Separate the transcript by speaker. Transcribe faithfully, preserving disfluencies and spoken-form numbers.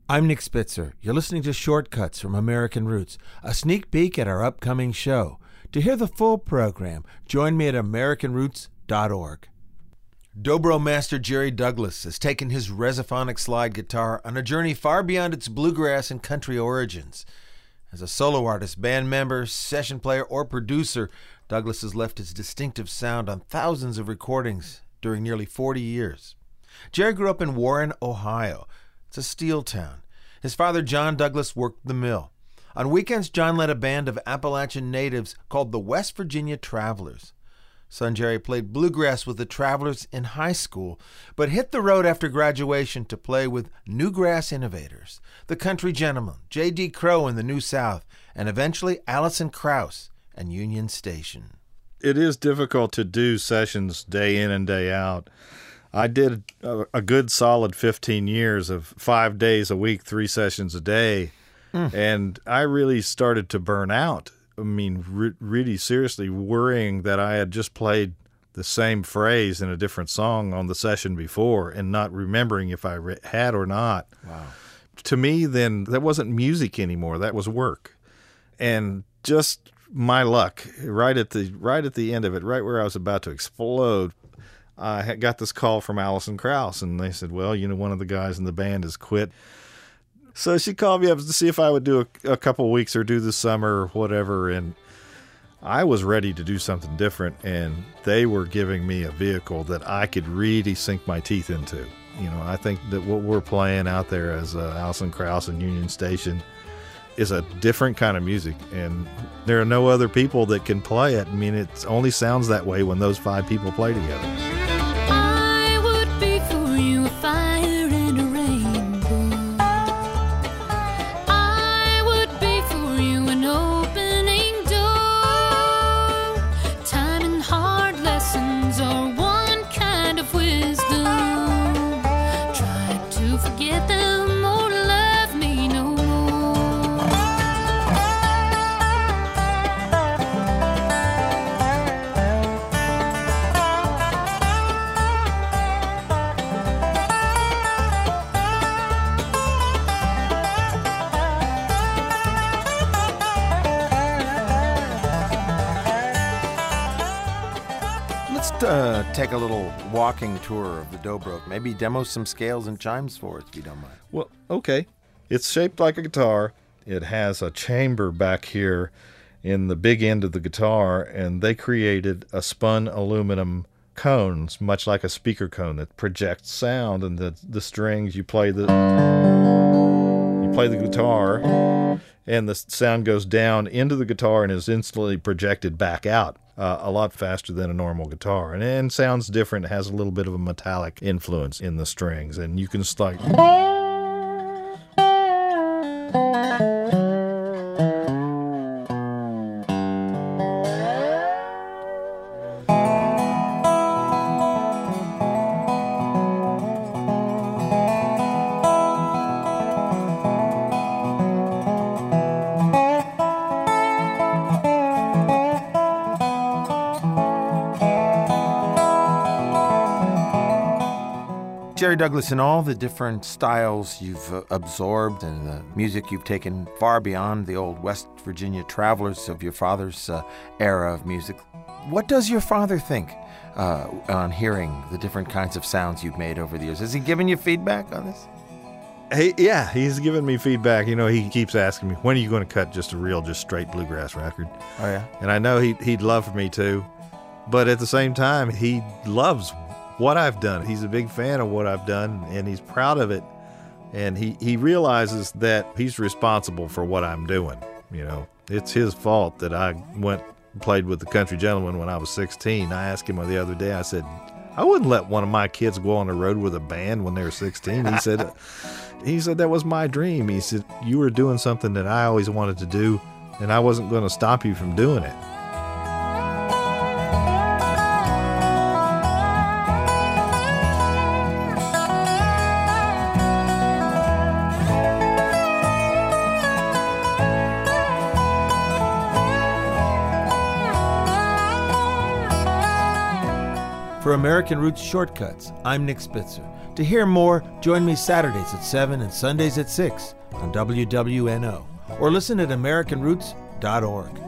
Speaker 1: I'm Nick Spitzer. You're listening to Shortcuts from American Roots, a sneak peek at our upcoming show. To hear the full program, join me at american roots dot org. Dobro master Jerry Douglas has taken his Resophonic slide guitar on a journey far beyond its bluegrass and country origins. As a solo artist, band member, session player, or producer, Douglas has left his distinctive sound on thousands of recordings during nearly forty years. Jerry grew up in Warren, Ohio. It's a steel town. His father, John Douglas, worked the mill. On weekends, John led a band of Appalachian natives called the West Virginia Travelers. Son Jerry played bluegrass with the Travelers in high school, but hit the road after graduation to play with Newgrass Innovators, the Country Gentlemen, J D Crowe in the New South, and eventually Allison Krauss and Union Station.
Speaker 2: It is difficult to do sessions day in and day out. I did a, a good solid fifteen years of five days a week, three sessions a day, mm. and I really started to burn out. I mean, re- really seriously worrying that I had just played the same phrase in a different song on the session before and not remembering if I re- had or not.
Speaker 1: Wow.
Speaker 2: To me, then, that wasn't music anymore. That was work. And just my luck, right at the right at the end of it, right where I was about to explode, I had got this call from Allison Krauss, and they said, well, you know, one of the guys in the band has quit. So she called me up to see if I would do a, a couple weeks or do the summer or whatever, and I was ready to do something different, and they were giving me a vehicle that I could really sink my teeth into. You know, I think that what we're playing out there as uh, Allison Krauss and Union Station is a different kind of music, and there are no other people that can play it. I mean, it only sounds that way when those five people play together.
Speaker 3: I would be for you a fire and a rainbow. I would be for you an opening door. Time and hard lessons are one kind of wisdom. Try to forget them or love me no more.
Speaker 1: Let's uh, take a little walking tour of the Dobro. Maybe demo some scales and chimes for us, if you don't mind.
Speaker 2: Well, okay. It's shaped like a guitar. It has a chamber back here in the big end of the guitar, and they created a spun aluminum cones, much like a speaker cone, that projects sound. And the the strings, you play the you play the guitar, and the sound goes down into the guitar and is instantly projected back out. Uh, a lot faster than a normal guitar, and, and sounds different. It has a little bit of a metallic influence in the strings, and you can start.
Speaker 1: Jerry Douglas, in all the different styles you've uh, absorbed and the music you've taken far beyond the old West Virginia Travelers of your father's uh, era of music, what does your father think uh, on hearing the different kinds of sounds you've made over the years? Has he given you feedback on this?
Speaker 2: Hey, yeah, he's given me feedback. You know, he keeps asking me, when are you going to cut just a real, just straight bluegrass record?
Speaker 1: Oh, yeah?
Speaker 2: And I know he'd, he'd love for me to, but at the same time, he loves what I've done. He's a big fan of what I've done, and he's proud of it. And he, he realizes that he's responsible for what I'm doing. You know, it's his fault that I went and played with the Country Gentlemen when I was sixteen. I asked him the other day, I said, I wouldn't let one of my kids go on the road with a band when they were sixteen. He said, he said, that was my dream. He said, you were doing something that I always wanted to do, and I wasn't going to stop you from doing it.
Speaker 1: For American Roots Shortcuts, I'm Nick Spitzer. To hear more, join me Saturdays at seven and Sundays at six on W W N O, or listen at American Roots dot org.